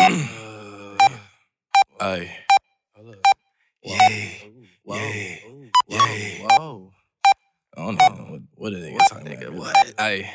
Ay. Yeah. Whoa. I don't know what a nigga talking about. What? Ay.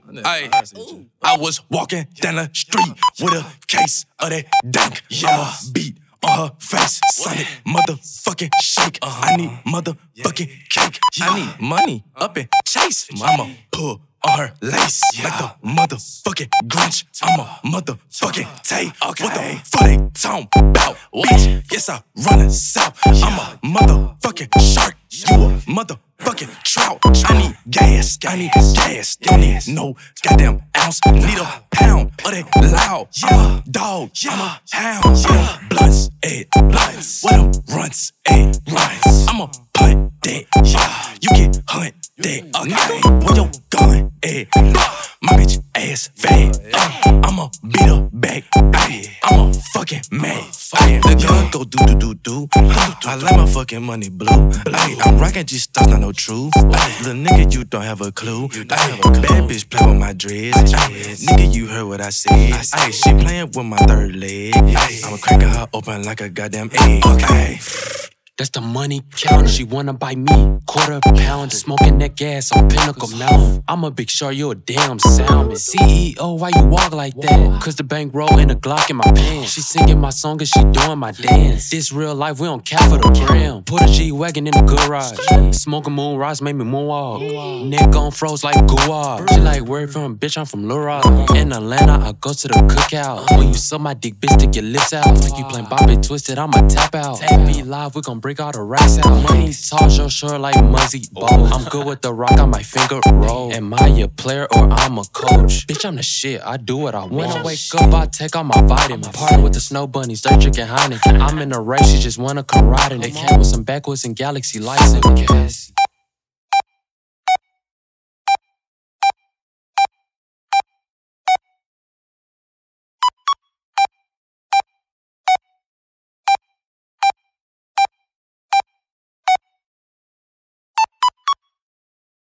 I was walking down the street with a case of that dank. I'ma beat on her face, Sonic motherfucking shake. I need motherfucking cake. I need money up in Chase. I'ma pull on her lace like the motherfucking Grinch. I'm a motherfucking Tay. What the fuck they talking about? Bitch, yes I run the South. I'm a motherfucking shark. You a motherfucking trout. I need gas. Don't need no goddamn ounce. Need a pound of that loud. I'm a dog. I'm a hound. Yeah. Blunts, blunts. What them runts, runs. I'ma punt that. You get hunt that. Nigga, where your gun at? My bitch ass fat. I'ma beat her back. I'm a fucking mad. The gun go do. I like my fucking money blue. I'm rockin' G-Stars, not no true. Little nigga, you don't have a clue. Bad bitch play with my dreads. Nigga, you heard what I said. She playin' with my third leg. I'ma crackin' her open like a goddamn egg. That's the money counter. She wanna buy me, quarter pound. Smoking that gas on Pinnacle Mountain. I'm a big shark, you a damn salmon. CEO, why you walk like that? Cause the bank roll and the Glock in my pants. She singing my song and she doing my dance. This real life, we don't cap for the gram. Put a G-Wagon in the garage. Smoking moon rocks, make me moonwalk. Neck on froze like guava. She like, where you from? Bitch, I'm from Lil Rock. In Atlanta, I go to the cookout. When you suck my dick, bitch, stick your lips out. Like you playing Bobby Twisted, I'ma tap out. TV live, we gon' break all the racks out. Money tall, short like Muzzy Bowl. I'm good with the rock, I might finger roll. Am I a player or I'm a coach? Bitch, I'm the shit, I do what I want. When I wake up, I take all my vitamins. Party with the snow bunnies, they drinking Heineken. I'm in a race, she just wanna come ride in. They came with some backwards and galaxy lights in gas.